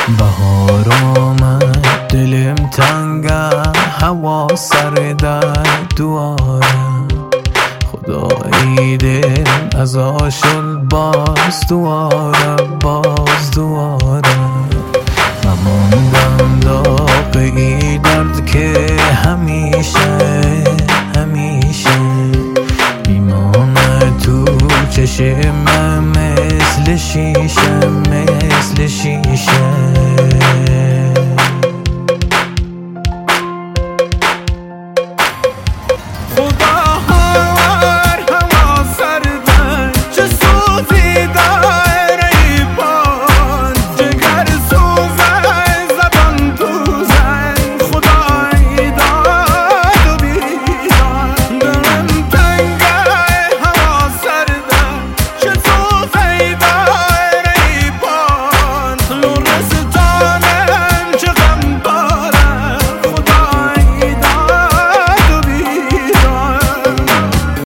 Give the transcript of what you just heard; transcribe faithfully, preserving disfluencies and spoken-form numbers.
بهار آمد دلم تنگم، هوا سردر دوارم. خدایی دل از آشل باز دوارم باز